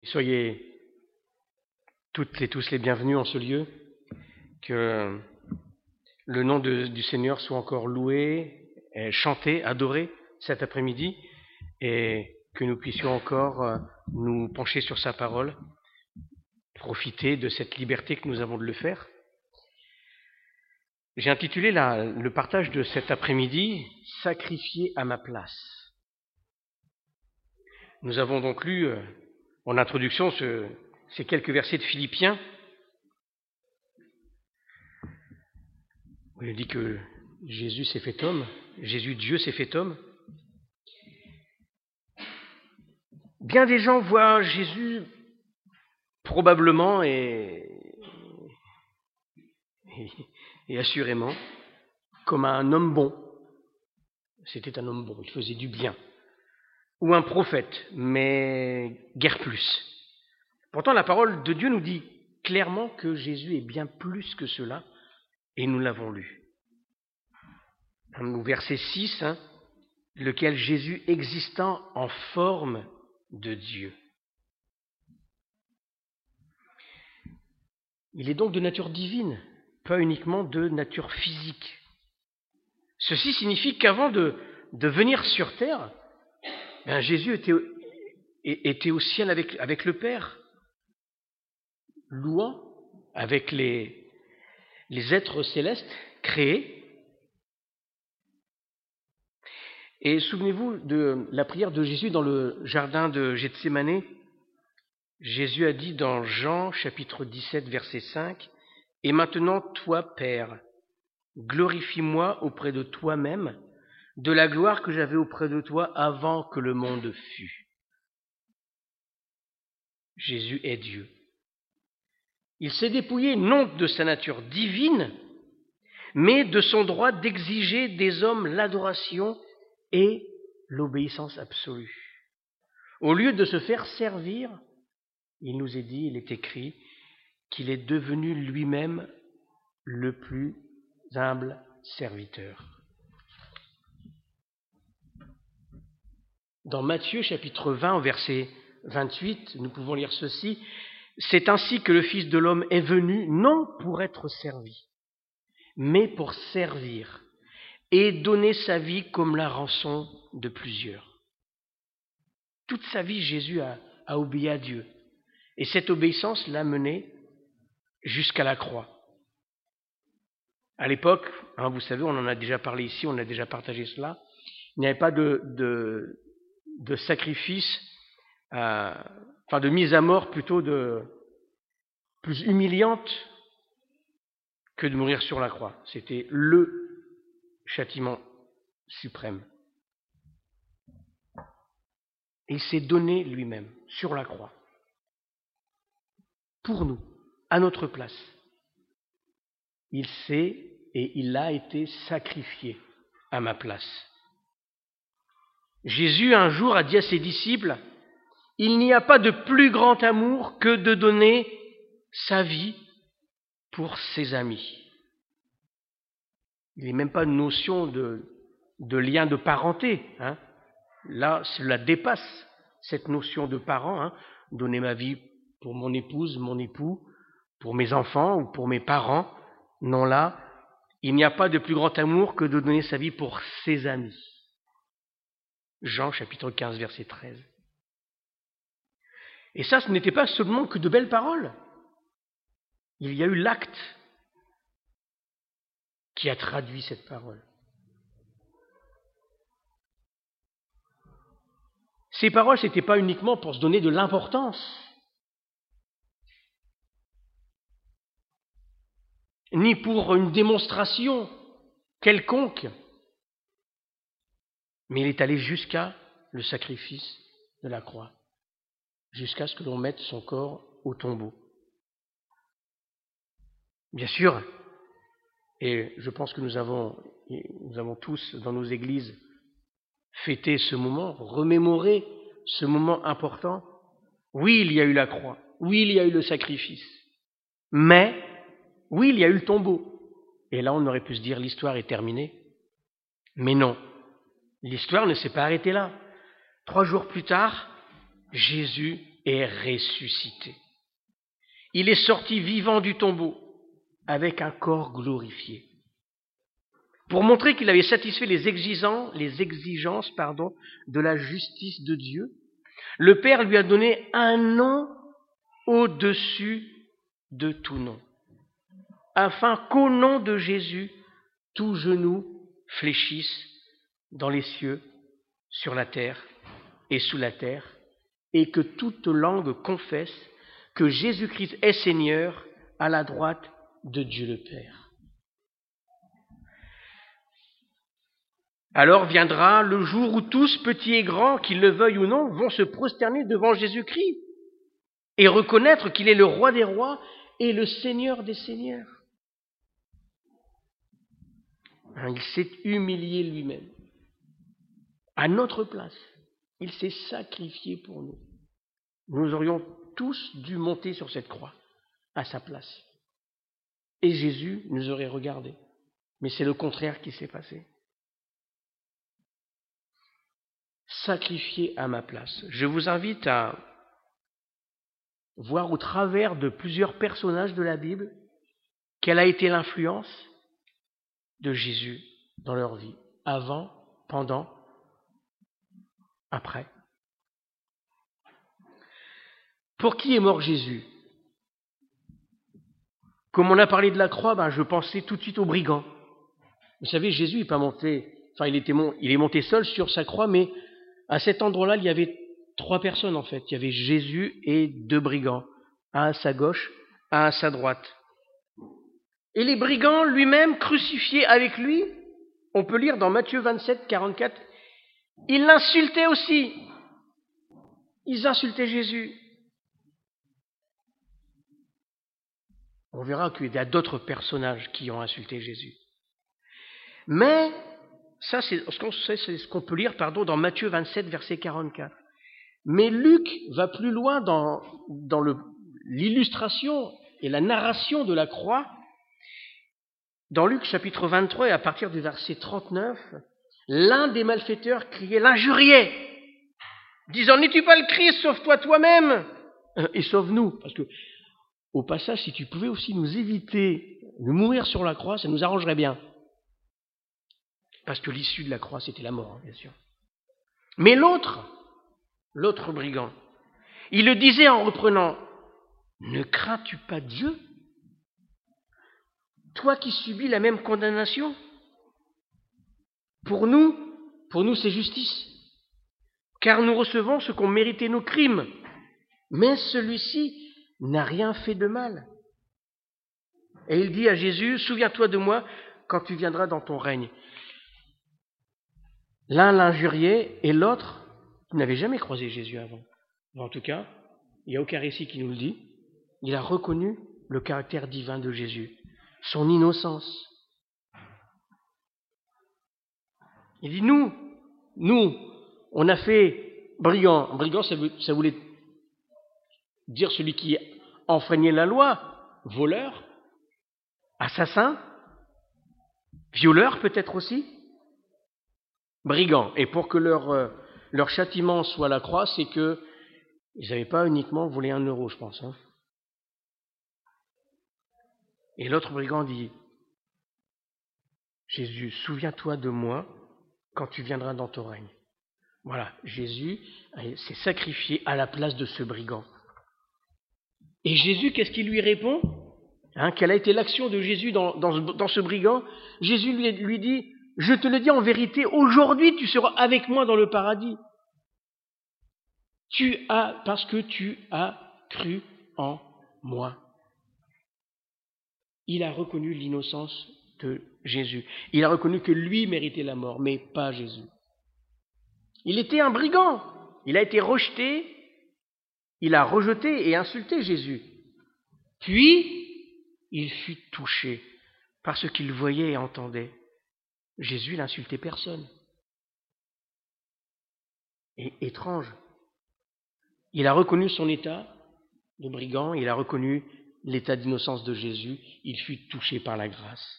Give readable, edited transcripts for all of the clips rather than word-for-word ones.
Soyez toutes et tous les bienvenus en ce lieu, que le nom du Seigneur soit encore loué, chanté, adoré cet après-midi, et que nous puissions encore nous pencher sur sa parole, profiter de cette liberté que nous avons de le faire. J'ai intitulé le partage de cet après-midi « Sacrifié à ma place ». Nous avons donc lu en introduction ces quelques versets de Philippiens, où il dit que Jésus s'est fait homme, Jésus Dieu s'est fait homme. Bien des gens voient Jésus probablement et assurément comme un homme bon. C'était un homme bon, il faisait du bien. Ou un prophète, mais guère plus. Pourtant, la parole de Dieu nous dit clairement que Jésus est bien plus que cela, et nous l'avons lu. Au verset 6, lequel Jésus existant en forme de Dieu. Il est donc de nature divine, pas uniquement de nature physique. Ceci signifie qu'avant de venir sur terre, Jésus était au ciel avec le Père, louant avec les êtres célestes créés. Et souvenez-vous de la prière de Jésus dans le jardin de Gethsémanée. Jésus a dit dans Jean chapitre 17 verset 5 « Et maintenant, toi, Père, glorifie-moi auprès de toi-même de la gloire que j'avais auprès de toi avant que le monde fût. » Jésus est Dieu. Il s'est dépouillé non de sa nature divine, mais de son droit d'exiger des hommes l'adoration et l'obéissance absolue. Au lieu de se faire servir, il nous est dit, il est écrit, qu'il est devenu lui-même le plus humble serviteur. Dans Matthieu chapitre 20, au verset 28, nous pouvons lire ceci. « C'est ainsi que le Fils de l'homme est venu, non pour être servi, mais pour servir et donner sa vie comme la rançon de plusieurs. » Toute sa vie, Jésus a obéi à Dieu. Et cette obéissance l'a mené jusqu'à la croix. À l'époque, vous savez, on en a déjà parlé ici, on a déjà partagé cela, il n'y avait pas de sacrifice, de mise à mort plutôt plus humiliante que de mourir sur la croix. C'était le châtiment suprême. Et il s'est donné lui-même sur la croix, pour nous, à notre place. Il s'est et il a été sacrifié à ma place. Jésus un jour a dit à ses disciples, « Il n'y a pas de plus grand amour que de donner sa vie pour ses amis. » Il n'est même pas une notion de lien de parenté. Là, cela dépasse cette notion de parent. Donner ma vie pour mon épouse, mon époux, pour mes enfants ou pour mes parents. Non, là, il n'y a pas de plus grand amour que de donner sa vie pour ses amis. Jean chapitre 15, verset 13. Et ça, ce n'était pas seulement que de belles paroles. Il y a eu l'acte qui a traduit cette parole. Ces paroles, ce n'était pas uniquement pour se donner de l'importance, ni pour une démonstration quelconque, mais il est allé jusqu'à le sacrifice de la croix, jusqu'à ce que l'on mette son corps au tombeau. Bien sûr, et je pense que nous avons tous dans nos églises fêté ce moment, remémoré ce moment important. Oui, il y a eu la croix, oui, il y a eu le sacrifice, mais oui, il y a eu le tombeau. Et là, on aurait pu se dire l'histoire est terminée. Mais non, l'histoire ne s'est pas arrêtée là. 3 jours plus tard, Jésus est ressuscité. Il est sorti vivant du tombeau avec un corps glorifié. Pour montrer qu'il avait satisfait les exigences de la justice de Dieu, le Père lui a donné un nom au-dessus de tout nom, afin qu'au nom de Jésus, tout genou fléchisse dans les cieux, sur la terre et sous la terre, et que toute langue confesse que Jésus-Christ est Seigneur à la droite de Dieu le Père. Alors viendra le jour où tous, petits et grands, qu'ils le veuillent ou non, vont se prosterner devant Jésus-Christ et reconnaître qu'il est le roi des rois et le Seigneur des seigneurs. Il s'est humilié lui-même. À notre place, il s'est sacrifié pour nous. Nous aurions tous dû monter sur cette croix à sa place. Et Jésus nous aurait regardés. Mais c'est le contraire qui s'est passé. Sacrifié à ma place. Je vous invite à voir au travers de plusieurs personnages de la Bible quelle a été l'influence de Jésus dans leur vie, avant, pendant, après. Pour qui est mort Jésus? Comme on a parlé de la croix, je pensais tout de suite aux brigands. Vous savez, Jésus n'est pas monté, il est monté seul sur sa croix, mais à cet endroit-là, il y avait 3 personnes en fait. Il y avait Jésus et 2 brigands, un à sa gauche, un à sa droite. Et les brigands lui-même crucifiés avec lui, on peut lire dans Matthieu 27, 44, ils l'insultaient aussi. Ils insultaient Jésus. On verra qu'il y a d'autres personnages qui ont insulté Jésus. Mais ça, c'est ce qu'on peut lire dans Matthieu 27, verset 44. Mais Luc va plus loin dans l'illustration et la narration de la croix. Dans Luc chapitre 23 et à partir du verset 39, l'un des malfaiteurs criait, l'injuriait, disant « N'es-tu pas le Christ, sauve-toi toi-même et sauve-nous » Parce que, au passage, si tu pouvais aussi nous éviter de mourir sur la croix, ça nous arrangerait bien. Parce que l'issue de la croix, c'était la mort, bien sûr. Mais l'autre brigand, il le disait en reprenant « Ne crains-tu pas Dieu ? Toi qui subis la même condamnation ? Pour nous, c'est justice. Car nous recevons ce qu'ont mérité nos crimes. Mais celui-ci n'a rien fait de mal. » Et il dit à Jésus, « Souviens-toi de moi quand tu viendras dans ton règne. » L'un l'injuriait et l'autre n'avait jamais croisé Jésus avant. En tout cas, il n'y a aucun récit qui nous le dit. Il a reconnu le caractère divin de Jésus, son innocence. Il dit, nous, on a fait brigand. Brigand, ça voulait dire celui qui enfreignait la loi, voleur, assassin, violeur peut-être aussi, brigand. Et pour que leur châtiment soit la croix, c'est qu'ils n'avaient pas uniquement volé 1 euro, je pense. Et l'autre brigand dit, Jésus, souviens-toi de moi quand tu viendras dans ton règne. Voilà, Jésus s'est sacrifié à la place de ce brigand. Et Jésus, qu'est-ce qu'il lui répond ? Quelle a été l'action de Jésus dans ce brigand ? Jésus lui dit, je te le dis en vérité, aujourd'hui tu seras avec moi dans le paradis. Parce que tu as cru en moi. Il a reconnu l'innocence de Jésus. Il a reconnu que lui méritait la mort, mais pas Jésus. Il était un brigand. Il a été rejeté. Il a rejeté et insulté Jésus. Puis, il fut touché par ce qu'il voyait et entendait. Jésus n'insultait personne. Et étrange. Il a reconnu son état de brigand. Il a reconnu l'état d'innocence de Jésus. Il fut touché par la grâce.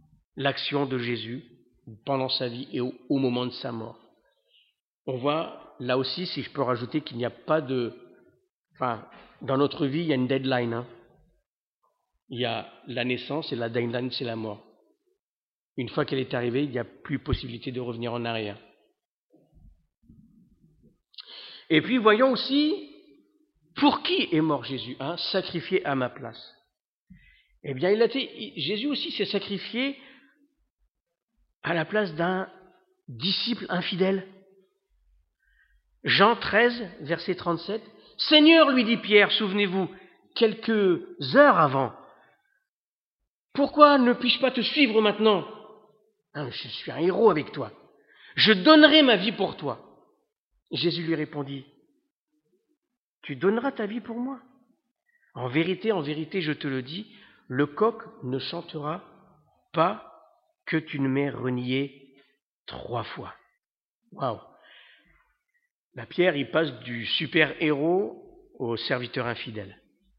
L'action de Jésus pendant sa vie et au moment de sa mort. On voit là aussi, si je peux rajouter qu'il n'y a pas de... Enfin, dans notre vie, il y a une deadline. Hein. Il y a la naissance et la deadline, c'est la mort. Une fois qu'elle est arrivée, il n'y a plus possibilité de revenir en arrière. Et puis, voyons aussi, pour qui est mort Jésus, hein, sacrifié à ma place. Eh bien, Jésus aussi s'est sacrifié à la place d'un disciple infidèle. Jean 13, verset 37. « Seigneur, lui dit Pierre, souvenez-vous, quelques heures avant, pourquoi ne puis-je pas te suivre maintenant ? Je suis un héros avec toi. Je donnerai ma vie pour toi. » Jésus lui répondit, « Tu donneras ta vie pour moi ? En vérité, je te le dis, le coq ne chantera pas que tu ne m'aies renié 3 fois. » Waouh ! La Pierre, il passe du super-héros au serviteur infidèle.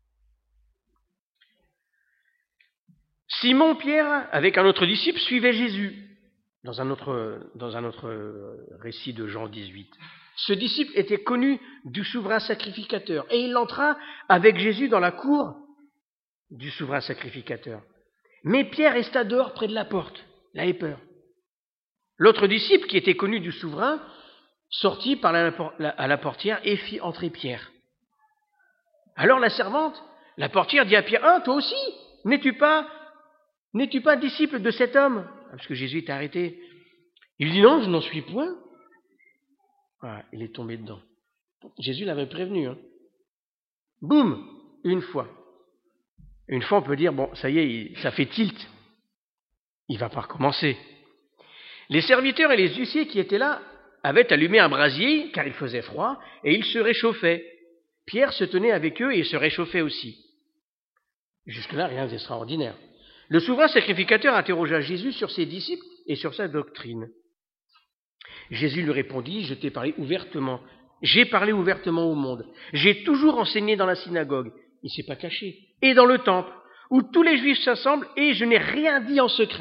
Simon Pierre, avec un autre disciple, suivait Jésus, dans un autre récit de Jean 18. Ce disciple était connu du souverain sacrificateur, et il entra avec Jésus dans la cour du souverain sacrificateur. Mais Pierre resta dehors près de la porte, il avait peur. L'autre disciple, qui était connu du souverain, sortit par à la portière et fit entrer Pierre. Alors la servante, la portière, dit à Pierre, « Ah, toi aussi, n'es-tu pas disciple de cet homme ?» Parce que Jésus est arrêté. Il dit, « Non, je n'en suis point. » Voilà, il est tombé dedans. Jésus l'avait prévenu. Hein. Boum, une fois. Une fois, on peut dire, bon, ça y est, ça fait tilt. Il ne va pas recommencer. Les serviteurs et les huissiers qui étaient là avaient allumé un brasier, car il faisait froid, et ils se réchauffaient. Pierre se tenait avec eux et il se réchauffait aussi. Jusque-là, rien d'extraordinaire. Le souverain sacrificateur interrogea Jésus sur ses disciples et sur sa doctrine. Jésus lui répondit, « J'ai parlé ouvertement au monde. J'ai toujours enseigné dans la synagogue. » Il ne s'est pas caché. « Et dans le temple, où tous les Juifs s'assemblent, et je n'ai rien dit en secret. »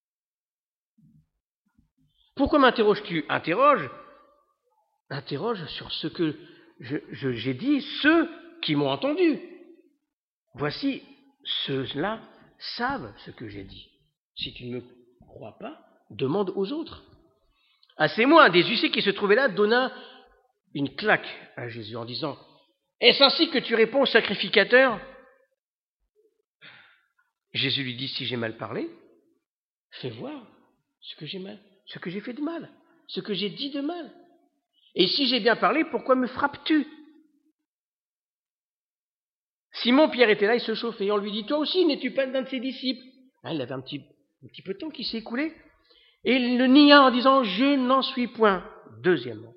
Pourquoi m'interroges-tu ? Interroge sur ce que j'ai dit, ceux qui m'ont entendu. Voici, ceux-là savent ce que j'ai dit. Si tu ne me crois pas, demande aux autres. À ces mots, un des huissiers qui se trouvait là donna une claque à Jésus en disant, « Est-ce ainsi que tu réponds au sacrificateur ?» Jésus lui dit, « Si j'ai mal parlé, fais voir ce que j'ai fait de mal, ce que j'ai dit de mal. Et si j'ai bien parlé, pourquoi me frappes-tu » Simon Pierre était là, il se chauffait, et on lui dit, « Toi aussi, n'es-tu pas l'un de ses disciples ?» Il avait un petit peu de temps qui s'est écoulé. Et il le nia en disant, « Je n'en suis point. » Deuxièmement.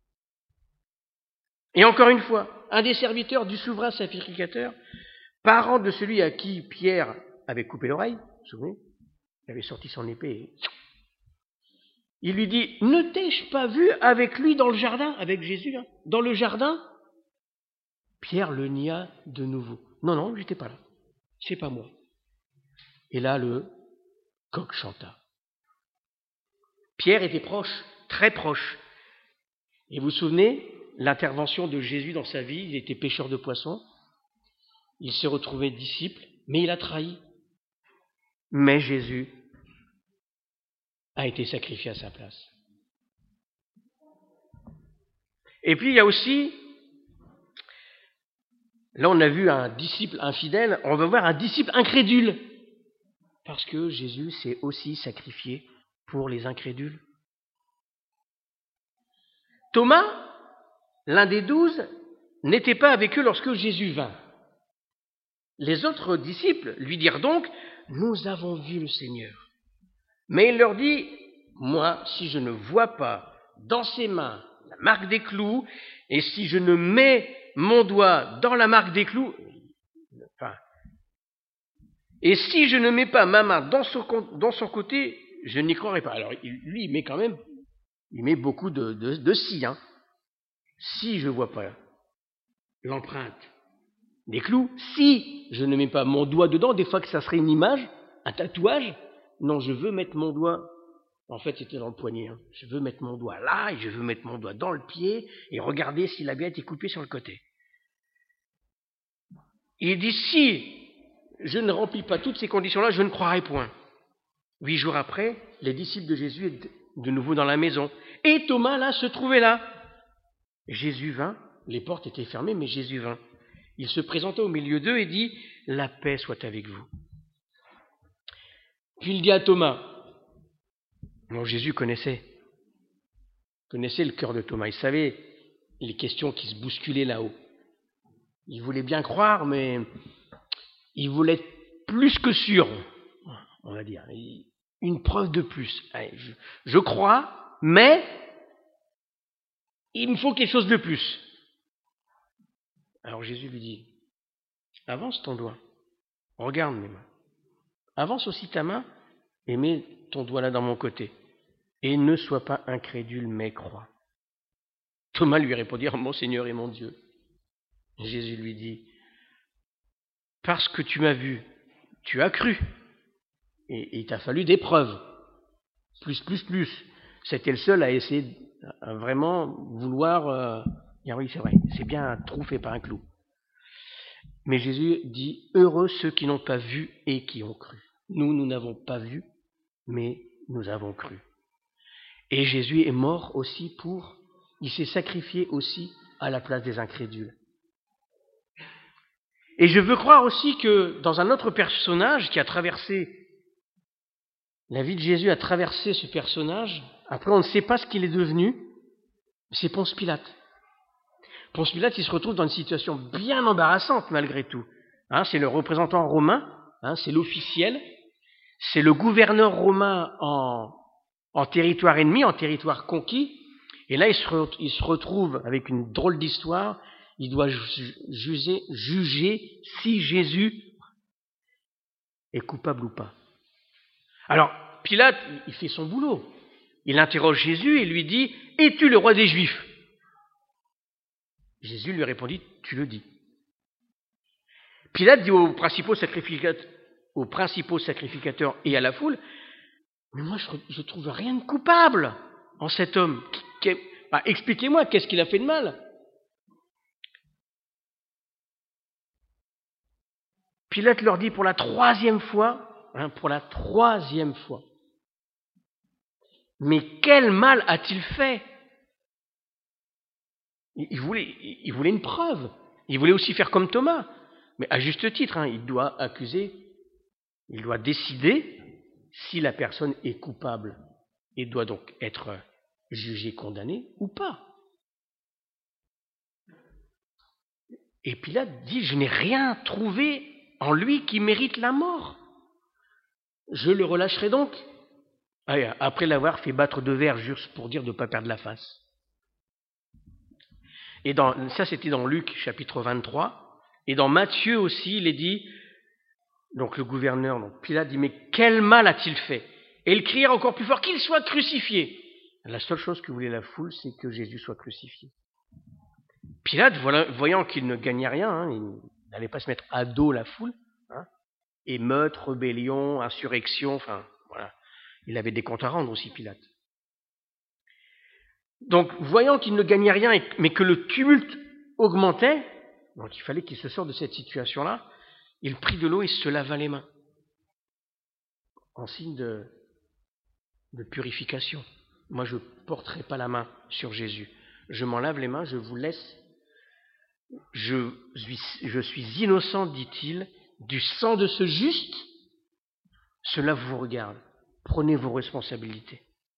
Et encore une fois, un des serviteurs du souverain sacrificateur, parent de celui à qui Pierre avait coupé l'oreille, vous vous souvenez, il avait sorti son épée et il lui dit, « Ne t'ai-je pas vu avec lui dans le jardin, avec Jésus, hein, dans le jardin ?» Pierre le nia de nouveau. « Non, j'étais pas là. C'est pas moi. » Et là, le coq chanta. Pierre était proche, très proche. Et vous vous souvenez, l'intervention de Jésus dans sa vie, il était pêcheur de poissons. Il s'est retrouvé disciple, mais il a trahi. Mais Jésus a été sacrifié à sa place. Et puis il y a aussi, là on a vu un disciple infidèle, on va voir un disciple incrédule, parce que Jésus s'est aussi sacrifié pour les incrédules. Thomas, l'un des 12, n'était pas avec eux lorsque Jésus vint. Les autres disciples lui dirent donc, « Nous avons vu le Seigneur. » Mais il leur dit, « Moi, si je ne vois pas dans ses mains la marque des clous, et si je ne mets mon doigt dans la marque des clous, et si je ne mets pas ma main dans son côté, je n'y croirai pas. » Alors, lui, il met beaucoup de si. Hein. Si je ne vois pas l'empreinte des clous, si je ne mets pas mon doigt dedans, des fois que ça serait une image, un tatouage, non, je veux mettre mon doigt En fait, c'était dans le poignet. Je veux mettre mon doigt là, et je veux mettre mon doigt dans le pied, et regarder si la baie est coupée sur le côté. Il dit, si je ne remplis pas toutes ces conditions-là, je ne croirai point. 8 jours après, les disciples de Jésus étaient de nouveau dans la maison. Et Thomas, là, se trouvait là. Jésus vint, les portes étaient fermées, mais Jésus vint. Il se présenta au milieu d'eux et dit, « La paix soit avec vous. » Puis il dit à Thomas, bon, Jésus connaissait le cœur de Thomas, il savait les questions qui se bousculaient là-haut. Il voulait bien croire, mais il voulait être plus que sûr, on va dire. Une preuve de plus. Je crois, mais il me faut quelque chose de plus. Alors Jésus lui dit, avance ton doigt, regarde mes mains. Avance aussi ta main et mets ton doigt là dans mon côté. Et ne sois pas incrédule, mais crois. Thomas lui répondit, mon Seigneur et mon Dieu. Jésus lui dit, parce que tu m'as vu, tu as cru. Et il t'a fallu des preuves. Plus. C'était le seul à essayer, à vraiment vouloir dire oui, c'est vrai, c'est bien un trou fait par un clou. Mais Jésus dit, heureux ceux qui n'ont pas vu et qui ont cru. Nous n'avons pas vu, mais nous avons cru. Et Jésus est mort aussi il s'est sacrifié aussi à la place des incrédules. Et je veux croire aussi que dans un autre personnage qui a traversé la vie de Jésus, a traversé ce personnage, après on ne sait pas ce qu'il est devenu, c'est Ponce Pilate. Ponce Pilate, il se retrouve dans une situation bien embarrassante malgré tout. C'est le représentant romain, c'est l'officiel, c'est le gouverneur romain en territoire ennemi, en territoire conquis, et là il se retrouve avec une drôle d'histoire, il doit juger si Jésus est coupable ou pas. Alors, Pilate, il fait son boulot. Il interroge Jésus et lui dit, « Es-tu le roi des Juifs ?» Jésus lui répondit, « Tu le dis. » Pilate dit aux principaux sacrificateurs et à la foule, « Mais moi, je ne trouve rien de coupable en cet homme. Expliquez-moi, qu'est-ce qu'il a fait de mal ?» Pilate leur dit pour la troisième fois, mais quel mal a-t-il fait ? Il voulait une preuve. Il voulait aussi faire comme Thomas. Mais à juste titre, il doit décider si la personne est coupable et doit donc être jugée, condamnée ou pas. Et Pilate dit, je n'ai rien trouvé en lui qui mérite la mort. Je le relâcherai donc, après l'avoir fait battre de verre juste pour dire de ne pas perdre la face. Et ça, c'était dans Luc, chapitre 23. Et dans Matthieu aussi, il est dit, donc le gouverneur, donc Pilate dit, mais quel mal a-t-il fait ? Et il cria encore plus fort, qu'il soit crucifié. La seule chose que voulait la foule, c'est que Jésus soit crucifié. Pilate, voyant qu'il ne gagnait rien, il n'allait pas se mettre à dos la foule, émeute, rébellion, insurrection, voilà. Il avait des comptes à rendre aussi, Pilate. Donc, voyant qu'il ne gagnait rien, mais que le tumulte augmentait, donc il fallait qu'il se sorte de cette situation-là, il prit de l'eau et se lava les mains, en signe de purification. Moi, je ne porterai pas la main sur Jésus. Je m'en lave les mains, je vous laisse. Je suis innocent, dit-il, du sang de ce juste. Cela vous regarde. Prenez vos responsabilités.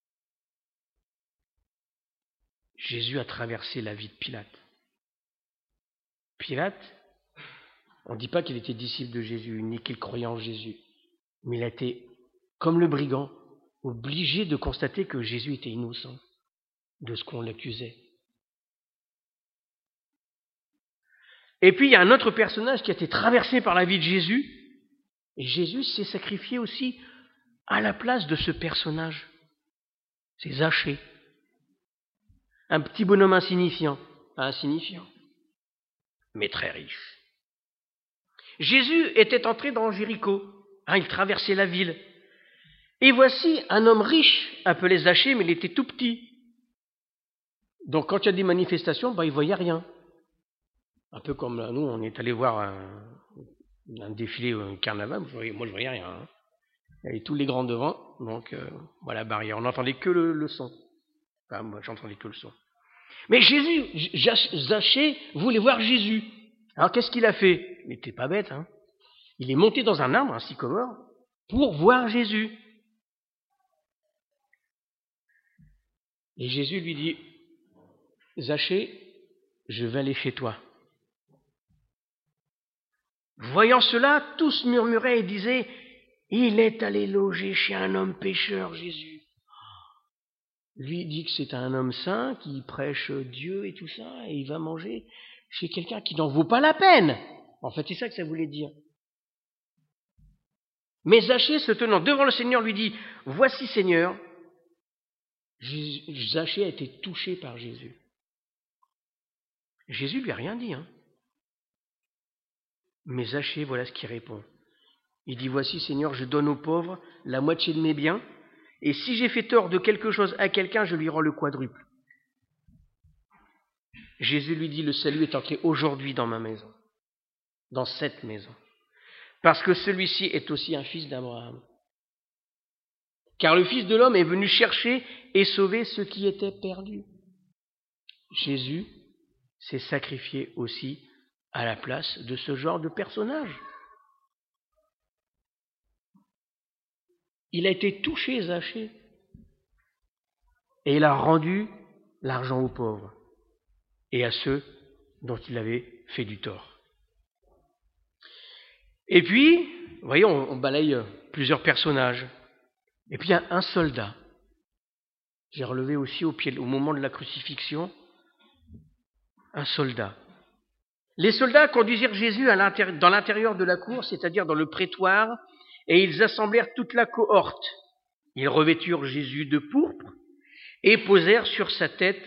Jésus a traversé la vie de Pilate. Pilate, on ne dit pas qu'il était disciple de Jésus, ni qu'il croyait en Jésus, mais il a été, comme le brigand, obligé de constater que Jésus était innocent de ce qu'on l'accusait. Et puis, il y a un autre personnage qui a été traversé par la vie de Jésus, et Jésus s'est sacrifié aussi à la place de ce personnage. C'est Zachée. Un petit bonhomme insignifiant, mais très riche. Jésus était entré dans Jéricho, il traversait la ville. Et voici un homme riche, appelé Zachée, mais il était tout petit. Donc quand il y a des manifestations, il ne voyait rien. Un peu comme nous, on est allé voir un défilé ou un carnaval, moi je ne voyais rien. Hein. Il y avait tous les grands devant, donc voilà la barrière. On n'entendait que le son. Enfin, moi j'entendais que le son. Mais Zachée voulait voir Jésus. Alors qu'est-ce qu'il a fait? Il n'était pas bête. Hein. Il est monté dans un arbre, un sycomore, pour voir Jésus. Et Jésus lui dit, Zachée, je vais aller chez toi. Voyant cela, tous murmuraient et disaient, il est allé loger chez un homme pécheur, Jésus. Lui dit que c'est un homme saint qui prêche Dieu et tout ça, et il va manger chez quelqu'un qui n'en vaut pas la peine. En fait, c'est ça que ça voulait dire. Mais Zachée, se tenant devant le Seigneur, lui dit, voici Seigneur. Zachée a été touché par Jésus. Jésus lui a rien dit. Hein. Mais Zachée, voilà ce qu'il répond. Il dit, voici Seigneur, je donne aux pauvres la moitié de mes biens, et si j'ai fait tort de quelque chose à quelqu'un, je lui rends le quadruple. Jésus lui dit, le salut est entré aujourd'hui dans ma maison, dans cette maison, parce que celui-ci est aussi un fils d'Abraham. Car le Fils de l'homme est venu chercher et sauver ceux qui étaient perdus. Jésus s'est sacrifié aussi à la place de ce genre de personnage. Il a été touché, Zachée, et il a rendu l'argent aux pauvres et à ceux dont il avait fait du tort. Et puis, vous voyez, on balaye plusieurs personnages. Et puis, il y a un soldat. J'ai relevé aussi au moment de la crucifixion, un soldat. Les soldats conduisirent Jésus dans l'intérieur de la cour, c'est-à-dire dans le prétoire, et ils assemblèrent toute la cohorte. Ils revêturent Jésus de pourpre et posèrent sur sa tête,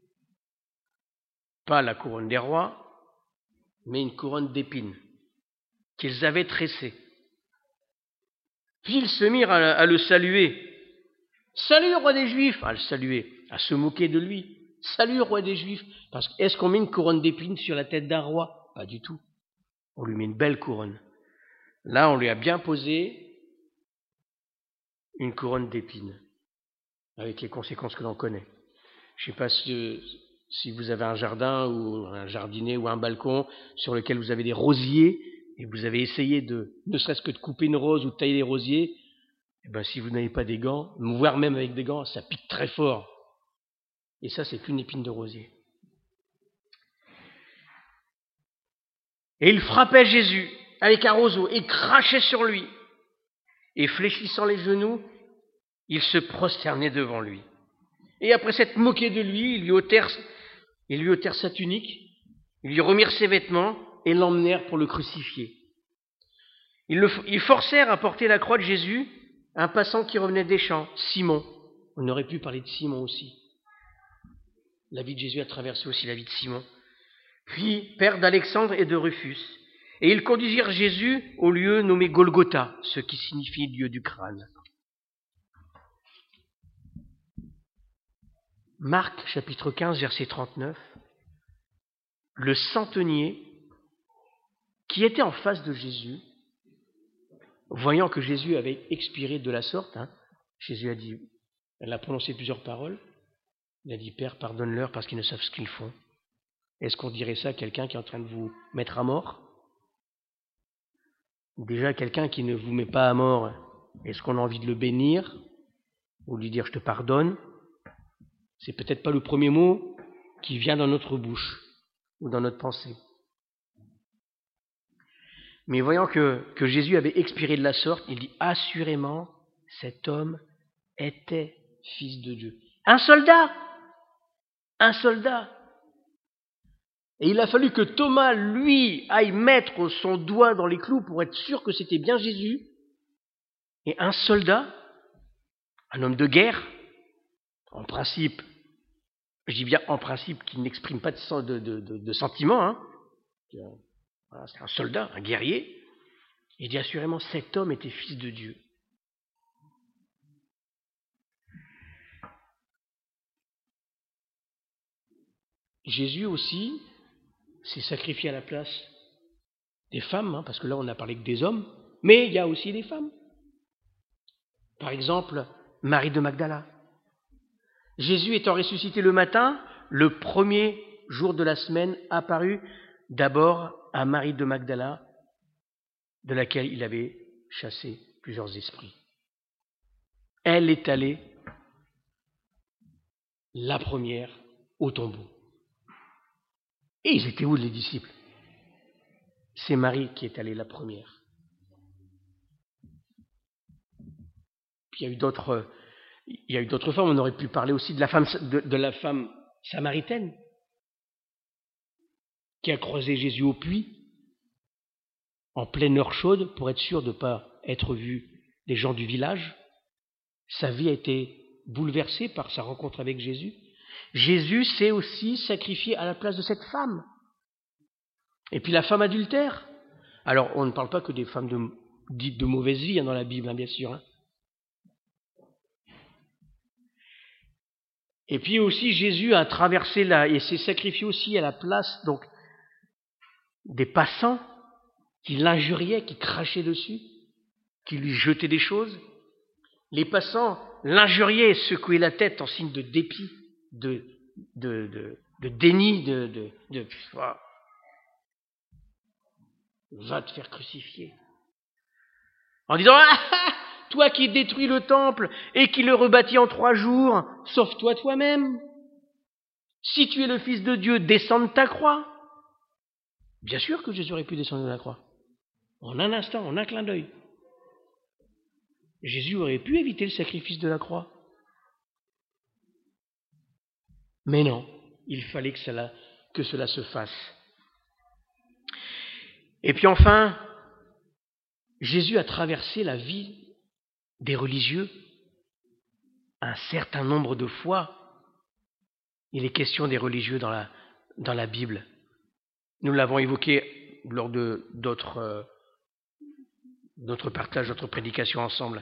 pas la couronne des rois, mais une couronne d'épines qu'ils avaient tressée. Puis ils se mirent à le saluer. « Salut, roi des Juifs !» À le saluer, à se moquer de lui. « Salut, roi des Juifs !» Parce que est-ce qu'on met une couronne d'épines sur la tête d'un roi? Pas du tout. On lui met une belle couronne. Là, on lui a bien posé une couronne d'épines, avec les conséquences que l'on connaît. Je ne sais pas si vous avez un jardin ou un jardinet ou un balcon sur lequel vous avez des rosiers et vous avez essayé ne serait-ce que de couper une rose ou de tailler des rosiers, et bien si vous n'avez pas des gants, voire même avec des gants, ça pique très fort. Et ça, c'est qu'une épine de rosier. Et il frappait Jésus avec un roseau et crachait sur lui. Et fléchissant les genoux, il se prosternait devant lui. Et après s'être moqué de lui, ils lui ôtèrent sa tunique, ils lui remirent ses vêtements et l'emmenèrent pour le crucifier. Ils forcèrent à porter la croix de Jésus un passant qui revenait des champs, Simon. On aurait pu parler de Simon aussi. La vie de Jésus a traversé aussi la vie de Simon. Puis père d'Alexandre et de Rufus. Et ils conduisirent Jésus au lieu nommé Golgotha, ce qui signifie lieu du crâne. Marc, chapitre 15, verset 39. Le centenier qui était en face de Jésus, voyant que Jésus avait expiré de la sorte, Jésus a dit, elle a prononcé plusieurs paroles, il a dit, Père, pardonne-leur parce qu'ils ne savent ce qu'ils font. Est-ce qu'on dirait ça à quelqu'un qui est en train de vous mettre à mort? Déjà, quelqu'un qui ne vous met pas à mort, est-ce qu'on a envie de le bénir ou de lui dire je te pardonne? C'est peut-être pas le premier mot qui vient dans notre bouche ou dans notre pensée. Mais voyant que Jésus avait expiré de la sorte, il dit assurément, cet homme était fils de Dieu. Un soldat. Et il a fallu que Thomas, lui, aille mettre son doigt dans les clous pour être sûr que c'était bien Jésus. Et un soldat, un homme de guerre, en principe, je dis bien en principe, qui n'exprime pas de sentiments, voilà, c'est un soldat, un guerrier, il dit assurément cet homme était fils de Dieu. Jésus aussi s'est sacrifié à la place des femmes, parce que là on a parlé que des hommes, mais il y a aussi des femmes. Par exemple, Marie de Magdala. Jésus étant ressuscité le matin, le premier jour de la semaine, apparut d'abord à Marie de Magdala, de laquelle il avait chassé plusieurs esprits. Elle est allée, la première, au tombeau. Et ils étaient où les disciples? C'est Marie qui est allée la première. Puis il y a eu d'autres femmes. On aurait pu parler aussi de la femme samaritaine qui a croisé Jésus au puits en pleine heure chaude pour être sûr de ne pas être vu des gens du village. Sa vie a été bouleversée par sa rencontre avec Jésus. Jésus s'est aussi sacrifié à la place de cette femme. Et puis la femme adultère. Alors, on ne parle pas que des femmes dites de mauvaise vie dans la Bible, bien sûr. Et puis aussi, Jésus a traversé et s'est sacrifié aussi à la place donc des passants qui l'injuriaient, qui crachaient dessus, qui lui jetaient des choses. Les passants l'injuriaient et secouaient la tête en signe de dépit, de déni, va te faire crucifier. En disant, toi qui détruis le temple et qui le rebâtis en 3 jours, sauve-toi toi-même. Si tu es le Fils de Dieu, descends de ta croix. Bien sûr que Jésus aurait pu descendre de la croix. En un instant, en un clin d'œil. Jésus aurait pu éviter le sacrifice de la croix. Mais non, il fallait que cela se fasse. Et puis enfin, Jésus a traversé la vie des religieux un certain nombre de fois. Il est question des religieux dans la Bible. Nous l'avons évoqué lors de d'autres partages, d'autres prédications ensemble.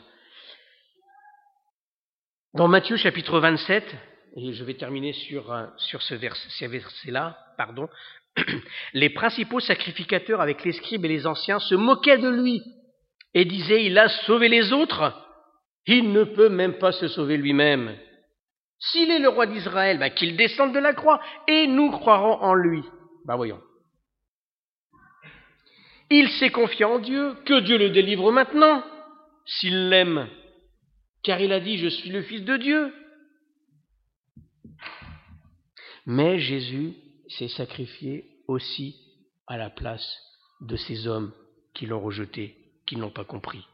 Dans Matthieu chapitre 27, et je vais terminer sur ces versets-là, les principaux sacrificateurs avec les scribes et les anciens se moquaient de lui et disaient, il a sauvé les autres, il ne peut même pas se sauver lui-même. S'il est le roi d'Israël, qu'il descende de la croix et nous croirons en lui. Voyons. Il s'est confié en Dieu, que Dieu le délivre maintenant, s'il l'aime, car il a dit, je suis le Fils de Dieu. Mais Jésus s'est sacrifié aussi à la place de ces hommes qui l'ont rejeté, qui n'ont pas compris.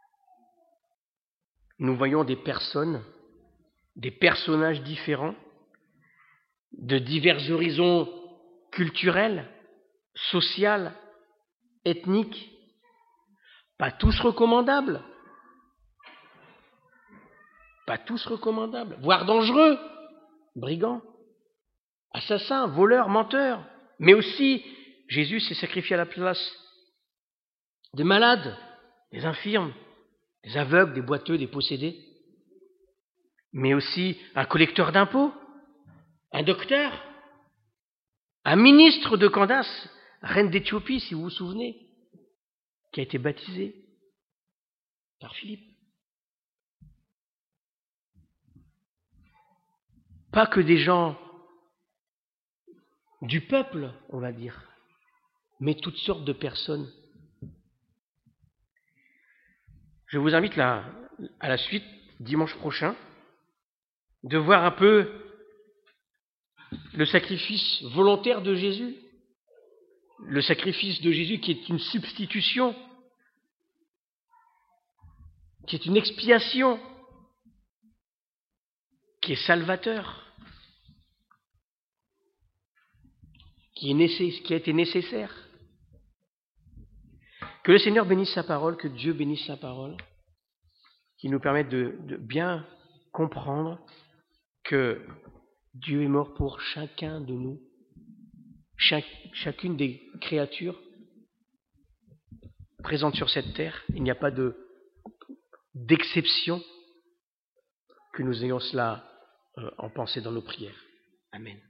Nous voyons des personnes, des personnages différents, de divers horizons culturels, sociaux, ethniques, pas tous recommandables, voire dangereux, brigands, assassins, voleurs, menteurs. Mais aussi, Jésus s'est sacrifié à la place des malades, des infirmes, des aveugles, des boiteux, des possédés. Mais aussi un collecteur d'impôts, un docteur, un ministre de Candace, reine d'Éthiopie, si vous vous souvenez, qui a été baptisé par Philippe. Pas que des gens du peuple, on va dire, mais toutes sortes de personnes. Je vous invite à la suite, dimanche prochain, de voir un peu le sacrifice volontaire de Jésus, le sacrifice de Jésus qui est une substitution, qui est une expiation, qui est salvateur, qui a été nécessaire. Que le Seigneur bénisse sa parole, que Dieu bénisse sa parole, qui nous permette de bien comprendre que Dieu est mort pour chacun de nous, chacune des créatures présentes sur cette terre. Il n'y a pas d'exception, que nous ayons cela en pensée dans nos prières. Amen.